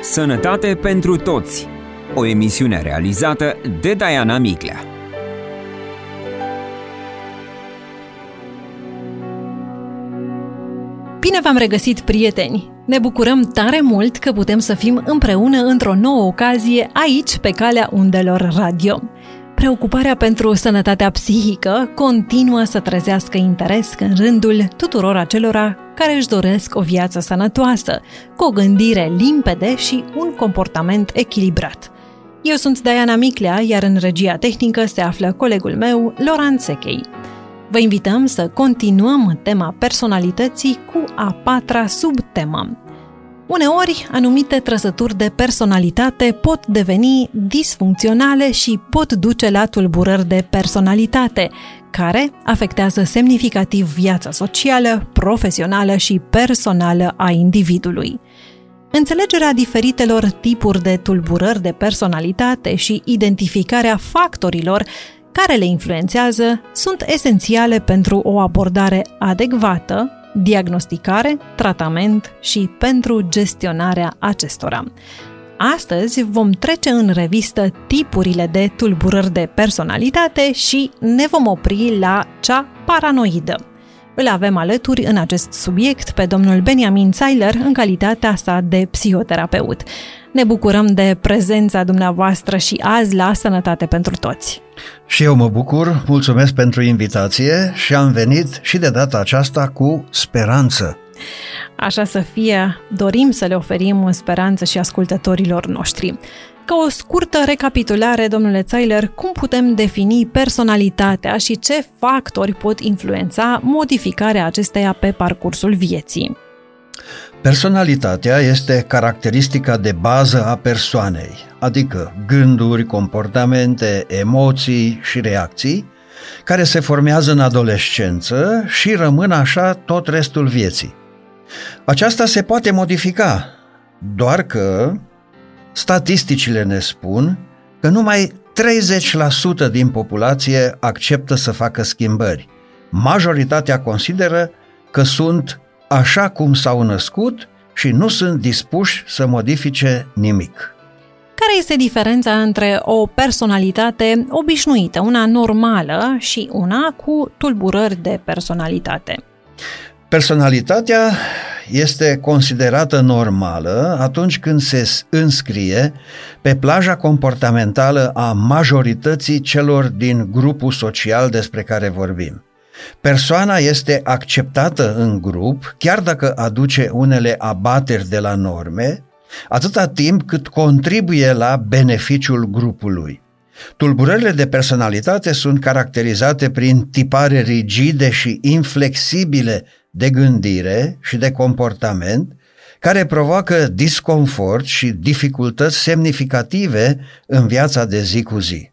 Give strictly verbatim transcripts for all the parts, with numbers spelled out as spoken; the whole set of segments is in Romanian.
Sănătate pentru toți. O emisiune realizată de Diana Miclea. Bine v-am regăsit, prieteni! Ne bucurăm tare mult că putem să fim împreună într-o nouă ocazie aici, pe calea undelor radio. Preocuparea pentru sănătatea psihică continuă să trezească interes în rândul tuturor acelora care își doresc o viață sănătoasă, cu o gândire limpede și un comportament echilibrat. Eu sunt Diana Miclea, iar în regia tehnică se află colegul meu, Laurent Sechei. Vă invităm să continuăm tema personalității cu a patra subtemă. Uneori, anumite trăsături de personalitate pot deveni disfuncționale și pot duce la tulburări de personalitate, care afectează semnificativ viața socială, profesională și personală a individului. Înțelegerea diferitelor tipuri de tulburări de personalitate și identificarea factorilor care le influențează sunt esențiale pentru o abordare adecvată, diagnosticare, tratament și pentru gestionarea acestora. Astăzi vom trece în revistă tipurile de tulburări de personalitate și ne vom opri la cea paranoidă. Îl avem alături în acest subiect pe domnul Benjamin Zeiler în calitatea sa de psihoterapeut. Ne bucurăm de prezența dumneavoastră și azi la Sănătate pentru Toți. Și eu mă bucur, mulțumesc pentru invitație și am venit și de data aceasta cu speranță. Așa să fie, dorim să le oferim speranță și ascultătorilor noștri. Ca o scurtă recapitulare, domnule Zeiler, cum putem defini personalitatea și ce factori pot influența modificarea acesteia pe parcursul vieții? Personalitatea este caracteristica de bază a persoanei, adică gânduri, comportamente, emoții și reacții, care se formează în adolescență și rămân așa tot restul vieții. Aceasta se poate modifica, doar că statisticile ne spun că numai treizeci la sută din populație acceptă să facă schimbări. Majoritatea consideră că sunt așa cum s-au născut și nu sunt dispuși să modifice nimic. Care este diferența între o personalitate obișnuită, una normală, și una cu tulburări de personalitate? Personalitatea este considerată normală atunci când se înscrie pe plaja comportamentală a majorității celor din grupul social despre care vorbim. Persoana este acceptată în grup, chiar dacă aduce unele abateri de la norme, atâta timp cât contribuie la beneficiul grupului. Tulburările de personalitate sunt caracterizate prin tipare rigide și inflexibile de gândire și de comportament, care provoacă disconfort și dificultăți semnificative în viața de zi cu zi.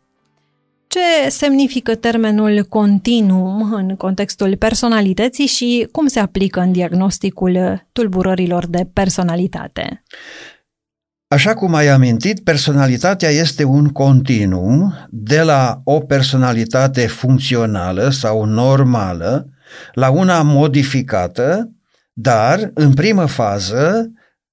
Ce semnifică termenul continuum în contextul personalității și cum se aplică în diagnosticul tulburărilor de personalitate? Așa cum ai amintit, personalitatea este un continuum de la o personalitate funcțională sau normală la una modificată, dar în primă fază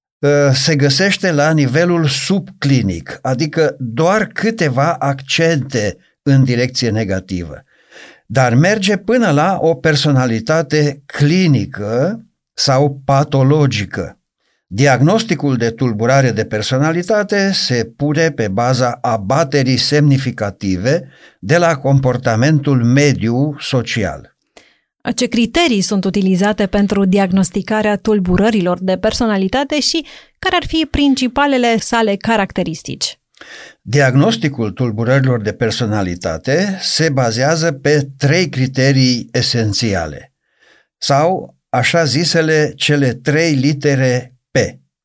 se găsește la nivelul subclinic, adică doar câteva accente în direcție negativă, dar merge până la o personalitate clinică sau patologică. Diagnosticul de tulburare de personalitate se pune pe baza abaterii semnificative de la comportamentul mediu social. Ce criterii sunt utilizate pentru diagnosticarea tulburărilor de personalitate și care ar fi principalele sale caracteristici? Diagnosticul tulburărilor de personalitate se bazează pe trei criterii esențiale, sau așa zisele cele trei litere P: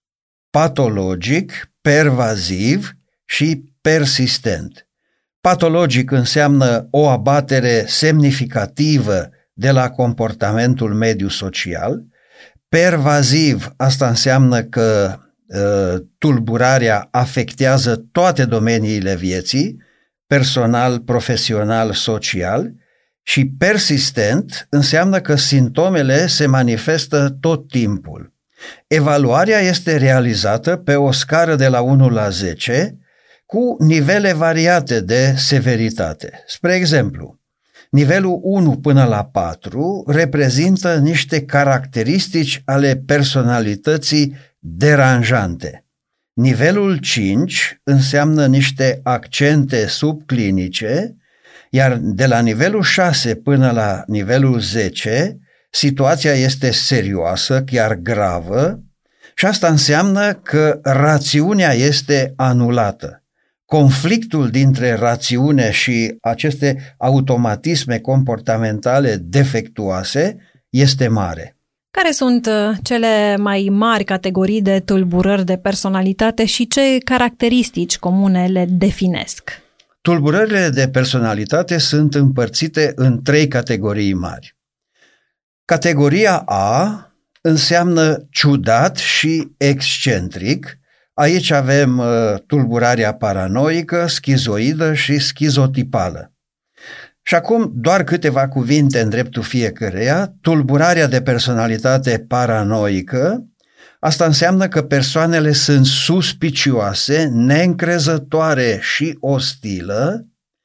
patologic, pervaziv și persistent. Patologic înseamnă o abatere semnificativă de la comportamentul mediu social. Pervaziv, asta înseamnă că uh, tulburarea afectează toate domeniile vieții, personal, profesional, social, și persistent înseamnă că simptomele se manifestă tot timpul. Evaluarea este realizată pe o scară de la unu la zece cu nivele variate de severitate. Spre exemplu, nivelul unu până la patru reprezintă niște caracteristici ale personalității deranjante. Nivelul cinci înseamnă niște accente subclinice, iar de la nivelul șase până la nivelul zece, situația este serioasă, chiar gravă, și asta înseamnă că rațiunea este anulată. Conflictul dintre rațiune și aceste automatisme comportamentale defectuoase este mare. Care sunt cele mai mari categorii de tulburări de personalitate și ce caracteristici comune le definesc? Tulburările de personalitate sunt împărțite în trei categorii mari. Categoria A înseamnă ciudat și excentric. Aici avem uh, tulburarea paranoică, schizoidă și schizotipală. Și acum doar câteva cuvinte în dreptul fiecăreia. Tulburarea de personalitate paranoică, asta înseamnă că persoanele sunt suspicioase, neîncrezătoare și ostilă,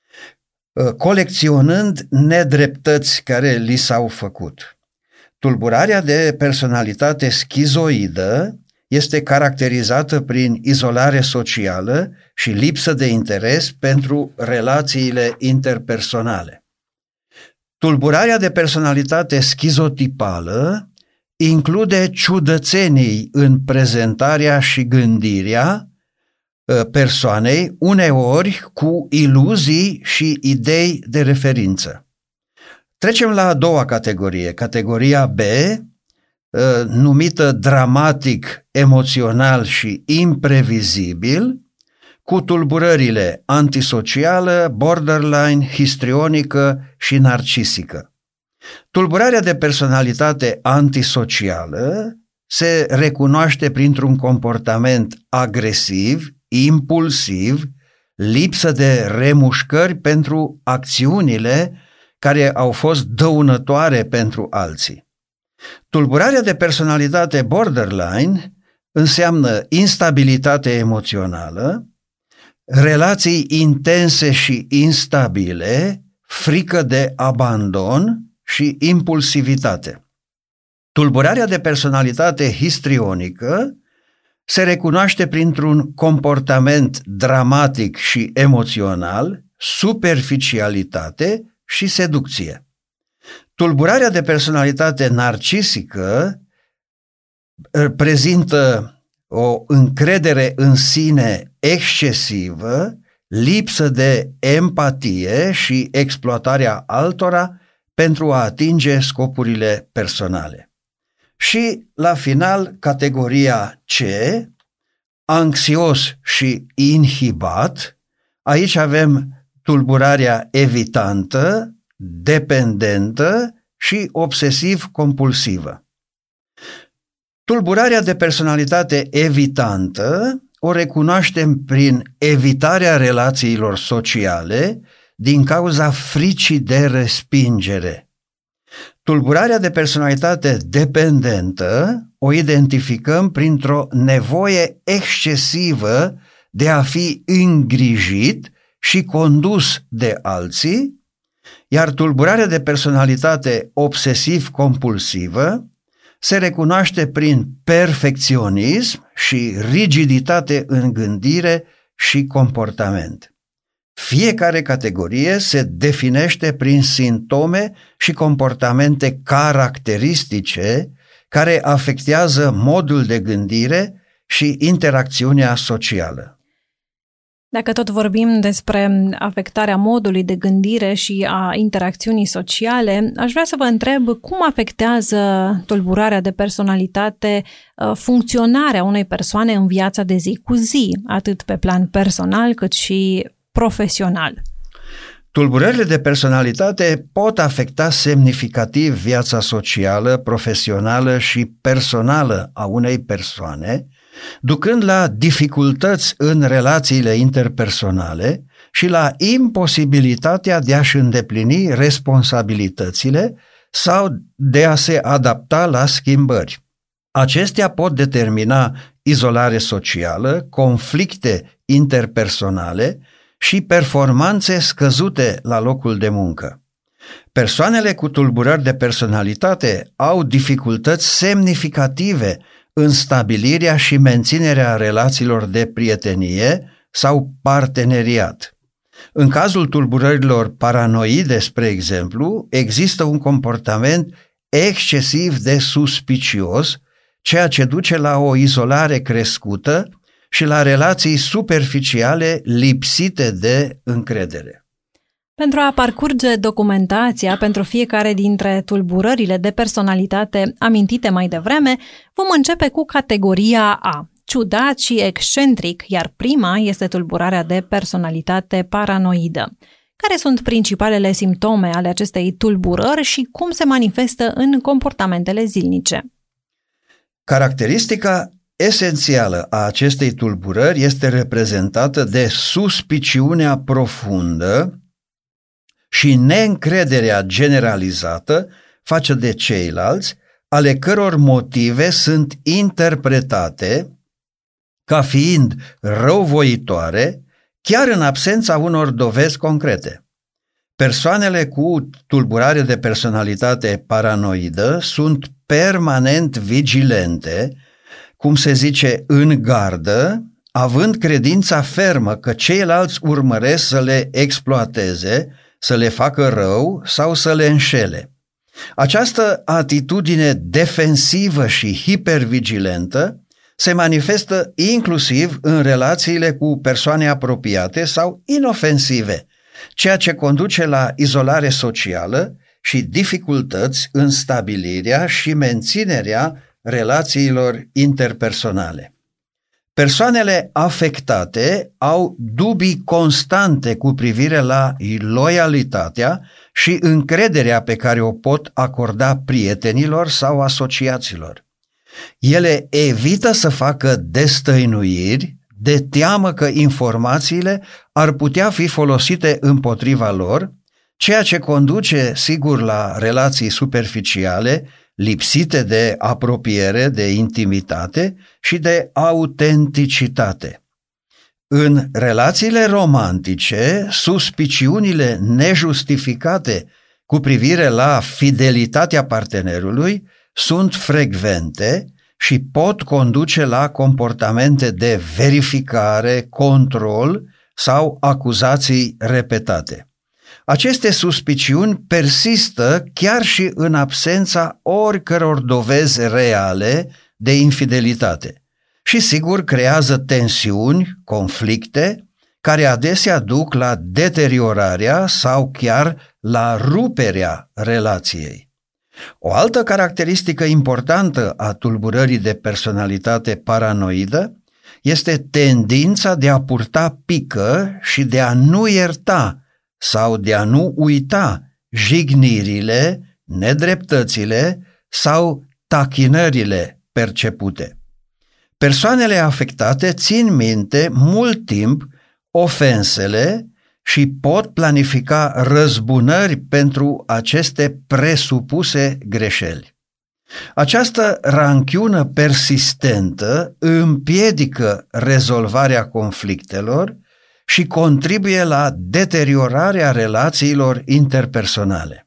colecționând nedreptăți care li s-au făcut. Tulburarea de personalitate schizoidă este caracterizată prin izolare socială și lipsă de interes pentru relațiile interpersonale. Tulburarea de personalitate schizotipală include ciudățenii în prezentarea și gândirea persoanei, uneori cu iluzii și idei de referință. Trecem la a doua categorie, categoria B, numită dramatic, emoțional și imprevizibil, cu tulburările antisocială, borderline, histrionică și narcisică. Tulburarea de personalitate antisocială se recunoaște printr-un comportament agresiv, impulsiv, lipsă de remușcări pentru acțiunile care au fost dăunătoare pentru alții. Tulburarea de personalitate borderline înseamnă instabilitate emoțională, relații intense și instabile, frică de abandon și impulsivitate. Tulburarea de personalitate histrionică se recunoaște printr-un comportament dramatic și emoțional, superficialitate și seducție. Tulburarea de personalitate narcisică prezintă o încredere în sine excesivă, lipsă de empatie și exploatarea altora pentru a atinge scopurile personale. Și, la final, categoria C, anxios și inhibat. Aici avem tulburarea evitantă, dependentă și obsesiv-compulsivă. Tulburarea de personalitate evitantă o recunoaștem prin evitarea relațiilor sociale din cauza fricii de respingere. Tulburarea de personalitate dependentă o identificăm printr-o nevoie excesivă de a fi îngrijit și condus de alții, iar tulburarea de personalitate obsesiv-compulsivă se recunoaște prin perfecționism și rigiditate în gândire și comportament. Fiecare categorie se definește prin simptome și comportamente caracteristice care afectează modul de gândire și interacțiunea socială. Dacă tot vorbim despre afectarea modului de gândire și a interacțiunii sociale, aș vrea să vă întreb cum afectează tulburarea de personalitate funcționarea unei persoane în viața de zi cu zi, atât pe plan personal cât și profesional. Tulburările de personalitate pot afecta semnificativ viața socială, profesională și personală a unei persoane, ducând la dificultăți în relațiile interpersonale și la imposibilitatea de a-și îndeplini responsabilitățile sau de a se adapta la schimbări. Acestea pot determina izolare socială, conflicte interpersonale și performanțe scăzute la locul de muncă. Persoanele cu tulburări de personalitate au dificultăți semnificative în stabilirea și menținerea relațiilor de prietenie sau parteneriat. În cazul tulburărilor paranoide, spre exemplu, există un comportament excesiv de suspicios, ceea ce duce la o izolare crescută și la relații superficiale lipsite de încredere. Pentru a parcurge documentația pentru fiecare dintre tulburările de personalitate amintite mai devreme, vom începe cu categoria A, ciudat și excentric, iar prima este tulburarea de personalitate paranoidă. Care sunt principalele simptome ale acestei tulburări și cum se manifestă în comportamentele zilnice? Caracteristica esențială a acestei tulburări este reprezentată de suspiciunea profundă și neîncrederea generalizată față de ceilalți, ale căror motive sunt interpretate ca fiind răuvoitoare, chiar în absența unor dovezi concrete. Persoanele cu tulburare de personalitate paranoidă sunt permanent vigilente, cum se zice, în gardă, având credința fermă că ceilalți urmăresc să le exploateze, să le facă rău sau să le înșele. Această atitudine defensivă și hipervigilentă se manifestă inclusiv în relațiile cu persoane apropiate sau inofensive, ceea ce conduce la izolare socială și dificultăți în stabilirea și menținerea relațiilor interpersonale. Persoanele afectate au dubii constante cu privire la loialitatea și încrederea pe care o pot acorda prietenilor sau asociaților. Ele evită să facă destăinuiri de teamă că informațiile ar putea fi folosite împotriva lor, ceea ce conduce, sigur, la relații superficiale, lipsite de apropiere, de intimitate și de autenticitate. În relațiile romantice, suspiciunile nejustificate cu privire la fidelitatea partenerului sunt frecvente și pot conduce la comportamente de verificare, control sau acuzații repetate. Aceste suspiciuni persistă chiar și în absența oricăror dovezi reale de infidelitate și, sigur, creează tensiuni, conflicte, care adesea duc la deteriorarea sau chiar la ruperea relației. O altă caracteristică importantă a tulburării de personalitate paranoidă este tendința de a purta pică și de a nu ierta sau de a nu uita jignirile, nedreptățile sau tachinările percepute. Persoanele afectate țin minte mult timp ofensele și pot planifica răzbunări pentru aceste presupuse greșeli. Această ranchiună persistentă împiedică rezolvarea conflictelor și contribuie la deteriorarea relațiilor interpersonale.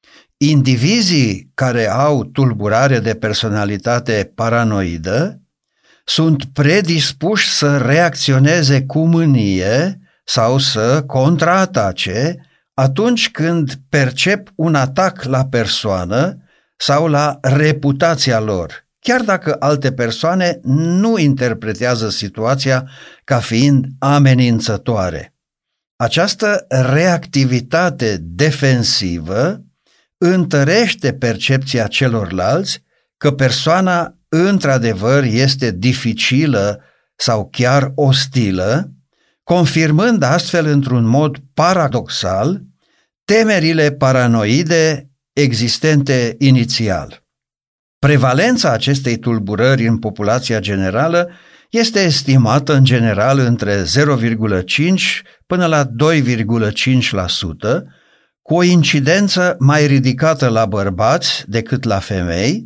Indivizii care au tulburare de personalitate paranoidă sunt predispuși să reacționeze cu mânie sau să contraatace atunci când percep un atac la persoană sau la reputația lor, chiar dacă alte persoane nu interpretează situația ca fiind amenințătoare. Această reactivitate defensivă întărește percepția celorlalți că persoana într-adevăr este dificilă sau chiar ostilă, confirmând astfel într-un mod paradoxal temerile paranoide existente inițial. Prevalența acestei tulburări în populația generală este estimată în general între zero virgulă cinci până la doi virgulă cinci la sută, cu o incidență mai ridicată la bărbați decât la femei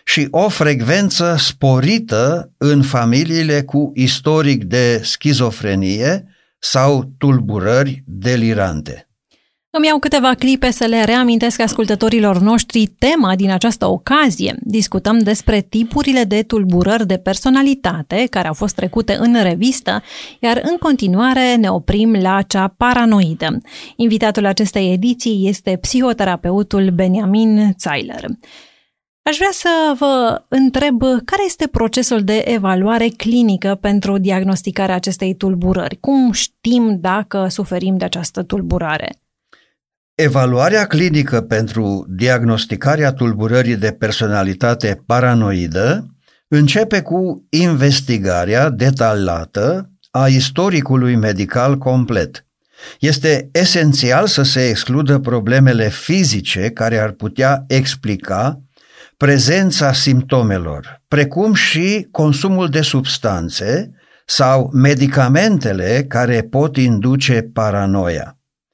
și o frecvență sporită în familiile cu istoric de schizofrenie sau tulburări delirante. Îmi iau câteva clipe să le reamintesc ascultătorilor noștri tema din această ocazie. Discutăm despre tipurile de tulburări de personalitate care au fost trecute în revistă, iar în continuare ne oprim la cea paranoidă. Invitatul acestei ediții este psihoterapeutul Benjamin Zeiler. Aș vrea să vă întreb care este procesul de evaluare clinică pentru diagnosticarea acestei tulburări. Cum știm dacă suferim de această tulburare? Evaluarea clinică pentru diagnosticarea tulburării de personalitate paranoidă începe cu investigarea detaliată a istoricului medical complet. Este esențial să se excludă problemele fizice care ar putea explica prezența simptomelor, precum și consumul de substanțe sau medicamentele care pot induce paranoia.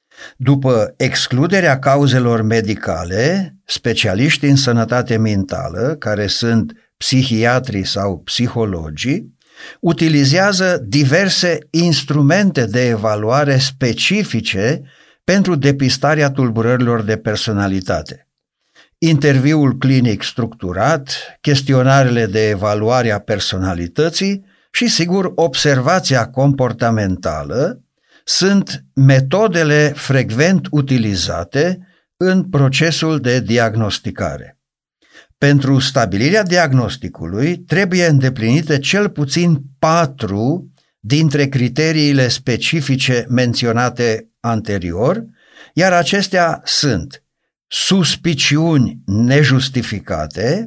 După excluderea cauzelor medicale, specialiștii în sănătate mentală, care sunt psihiatrii sau psihologii, utilizează diverse instrumente de evaluare specifice pentru depistarea tulburărilor de personalitate. Interviul clinic structurat, chestionarele de evaluare a personalității și, sigur, observația comportamentală sunt metodele frecvent utilizate în procesul de diagnosticare. Pentru stabilirea diagnosticului trebuie îndeplinite cel puțin patru dintre criteriile specifice menționate anterior, iar acestea sunt suspiciuni nejustificate,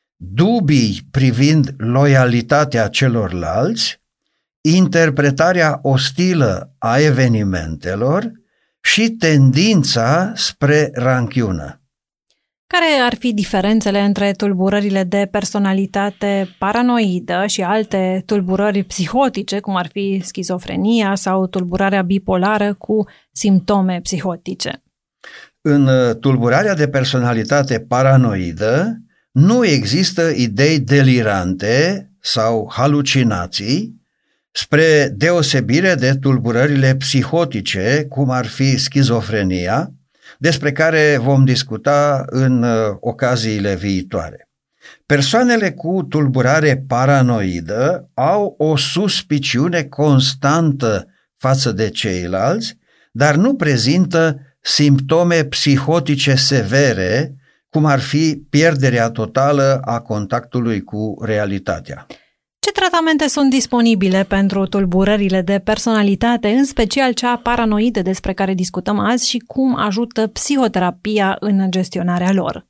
dubii privind loialitatea celorlalți, interpretarea ostilă a evenimentelor și tendința spre ranchiună. Care ar fi diferențele între tulburările de personalitate paranoidă și alte tulburări psihotice, cum ar fi schizofrenia sau tulburarea bipolară cu simptome psihotice? În tulburarea de personalitate paranoidă nu există idei delirante sau halucinații, spre deosebire de tulburările psihotice, cum ar fi schizofrenia, despre care vom discuta în ocaziile viitoare. Persoanele cu tulburare paranoidă au o suspiciune constantă față de ceilalți, dar nu prezintă simptome psihotice severe, cum ar fi pierderea totală a contactului cu realitatea. Ce tratamente sunt disponibile pentru tulburările de personalitate, în special cea paranoidă despre care discutăm azi, și cum ajută psihoterapia în gestionarea lor?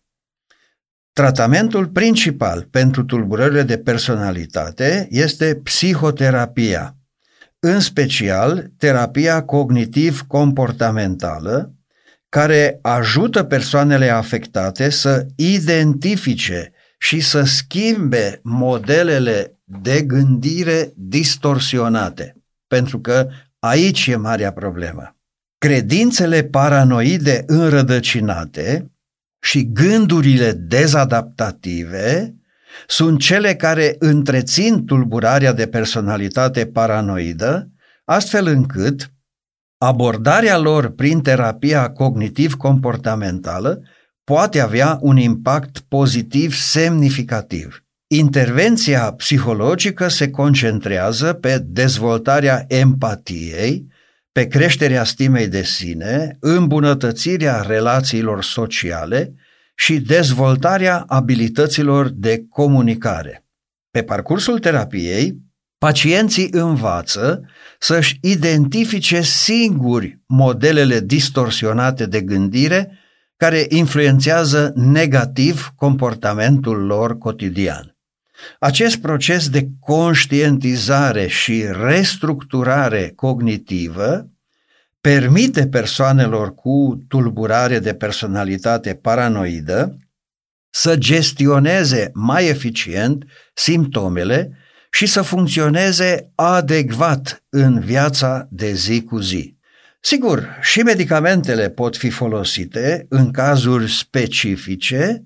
Tratamentul principal pentru tulburările de personalitate este psihoterapia, în special terapia cognitiv-comportamentală, care ajută persoanele afectate să identifice și să schimbe modelele de gândire distorsionate, pentru că aici e marea problemă. Credințele paranoide înrădăcinate și gândurile dezadaptative sunt cele care întrețin tulburarea de personalitate paranoidă, astfel încât abordarea lor prin terapia cognitiv-comportamentală poate avea un impact pozitiv semnificativ. Intervenția psihologică se concentrează pe dezvoltarea empatiei, pe creșterea stimei de sine, îmbunătățirea relațiilor sociale și dezvoltarea abilităților de comunicare. Pe parcursul terapiei, pacienții învață să-și identifice singuri modelele distorsionate de gândire care influențează negativ comportamentul lor cotidian. Acest proces de conștientizare și restructurare cognitivă permite persoanelor cu tulburare de personalitate paranoidă să gestioneze mai eficient simptomele și să funcționeze adecvat în viața de zi cu zi. Sigur, și medicamentele pot fi folosite în cazuri specifice,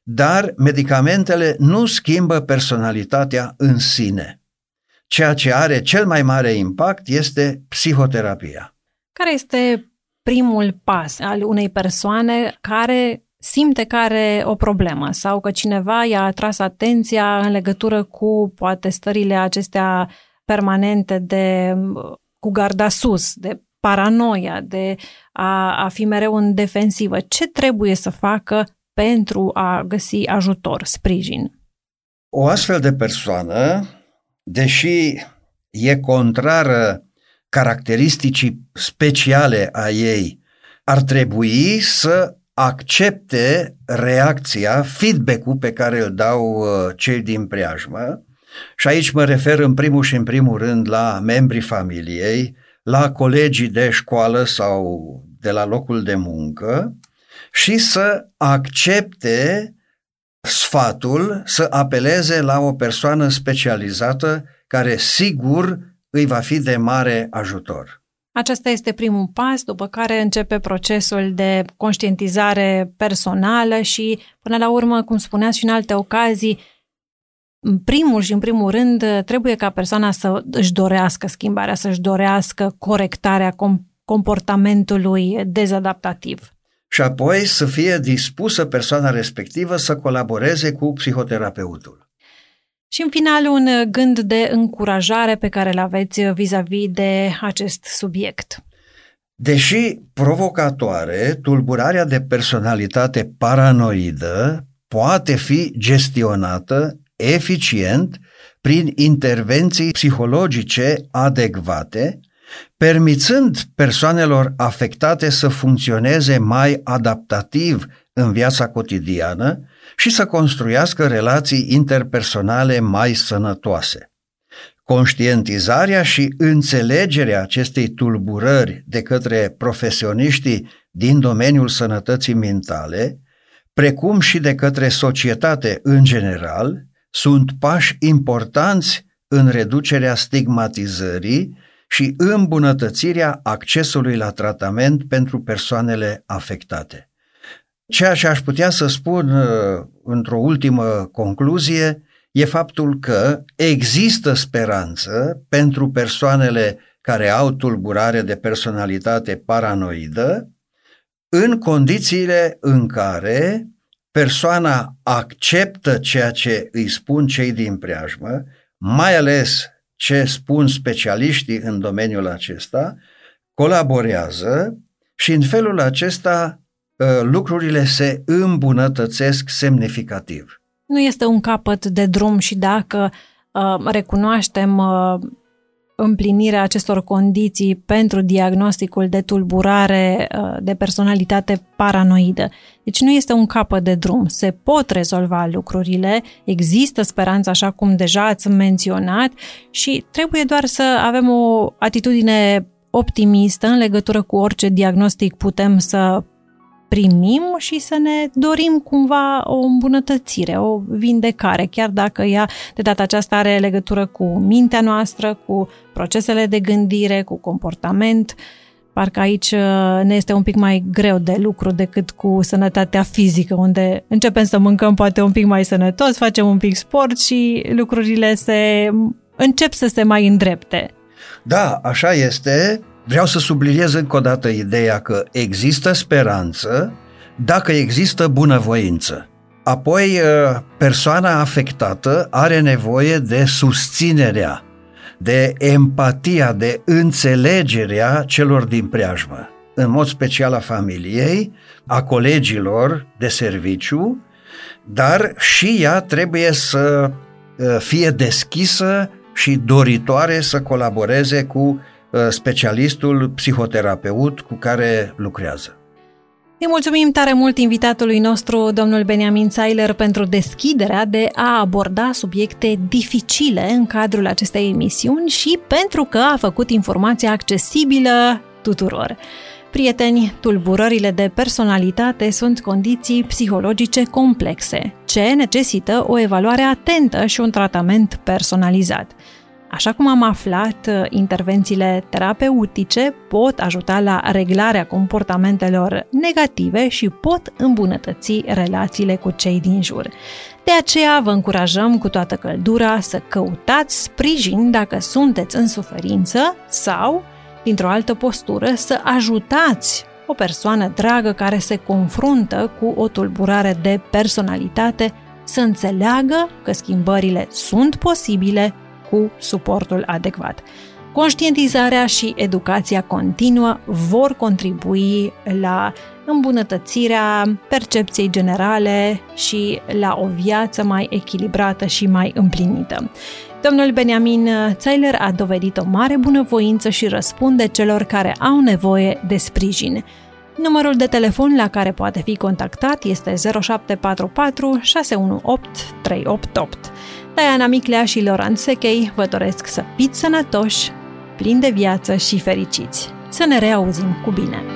dar medicamentele nu schimbă personalitatea în sine. Ceea ce are cel mai mare impact este psihoterapia. Care este primul pas al unei persoane care simte că are o problemă sau că cineva i-a atras atenția în legătură cu poate stările acestea permanente de cu garda sus, de paranoia, de a, a fi mereu în defensivă? Ce trebuie să facă pentru a găsi ajutor, sprijin? O astfel de persoană, deși e contrară caracteristicii speciale a ei, ar trebui să accepte reacția, feedback-ul pe care îl dau cei din preajmă, și aici mă refer în primul și în primul rând la membrii familiei, la colegii de școală sau de la locul de muncă, și să accepte sfatul, să apeleze la o persoană specializată care sigur îi va fi de mare ajutor. Acesta este primul pas, după care începe procesul de conștientizare personală și, până la urmă, cum spuneați și în alte ocazii, în primul și în primul rând trebuie ca persoana să își dorească schimbarea, să-și dorească corectarea comportamentului dezadaptativ. Și apoi să fie dispusă persoana respectivă să colaboreze cu psihoterapeutul. Și în final un gând de încurajare pe care îl aveți vis-a-vis de acest subiect. Deși provocatoare, tulburarea de personalitate paranoidă poate fi gestionată eficient prin intervenții psihologice adecvate, permițând persoanelor afectate să funcționeze mai adaptativ în viața cotidiană și să construiască relații interpersonale mai sănătoase. Conștientizarea și înțelegerea acestei tulburări de către profesioniștii din domeniul sănătății mentale, precum și de către societate în general, sunt pași importanți în reducerea stigmatizării și îmbunătățirea accesului la tratament pentru persoanele afectate. Ceea ce aș putea să spun într-o ultimă concluzie e faptul că există speranță pentru persoanele care au tulburare de personalitate paranoidă în condițiile în care persoana acceptă ceea ce îi spun cei din preajmă, mai ales ce spun specialiștii în domeniul acesta, colaborează și în felul acesta lucrurile se îmbunătățesc semnificativ. Nu este un capăt de drum și dacă uh, recunoaștem uh, împlinirea acestor condiții pentru diagnosticul de tulburare uh, de personalitate paranoidă. Deci nu este un capăt de drum. Se pot rezolva lucrurile, există speranță, așa cum deja ați menționat, și trebuie doar să avem o atitudine optimistă în legătură cu orice diagnostic putem să primim și să ne dorim cumva o îmbunătățire, o vindecare, chiar dacă ea de data aceasta are legătură cu mintea noastră, cu procesele de gândire, cu comportament. Parcă aici ne este un pic mai greu de lucru decât cu sănătatea fizică, unde începem să mâncăm poate un pic mai sănătos, facem un pic sport și lucrurile se încep să se mai îndrepte. Da, așa este. Vreau să subliniez încă o dată ideea că există speranță dacă există bunăvoință. Apoi, persoana afectată are nevoie de susținerea, de empatia, de înțelegerea celor din preajmă, în mod special a familiei, a colegilor de serviciu, dar și ea trebuie să fie deschisă și doritoare să colaboreze cu specialistul psihoterapeut cu care lucrează. Îi mulțumim tare mult invitatului nostru, domnul Beniamin Sailer, pentru deschiderea de a aborda subiecte dificile în cadrul acestei emisiuni și pentru că a făcut informația accesibilă tuturor. Prieteni, tulburările de personalitate sunt condiții psihologice complexe, ce necesită o evaluare atentă și un tratament personalizat. Așa cum am aflat, intervențiile terapeutice pot ajuta la reglarea comportamentelor negative și pot îmbunătăți relațiile cu cei din jur. De aceea vă încurajăm cu toată căldura să căutați sprijin dacă sunteți în suferință sau, dintr-o altă postură, să ajutați o persoană dragă care se confruntă cu o tulburare de personalitate să înțeleagă că schimbările sunt posibile cu suportul adecvat. Conștientizarea și educația continuă vor contribui la îmbunătățirea percepției generale și la o viață mai echilibrată și mai împlinită. Domnul Beniamin Zeiler a dovedit o mare bunăvoință și răspunde celor care au nevoie de sprijin. Numărul de telefon la care poate fi contactat este zero șapte patru patru șase unu opt trei opt opt. Diana Miclea și Laurent Sechei vă doresc să fiți sănătoși, plini de viață și fericiți. Să ne reauzim cu bine!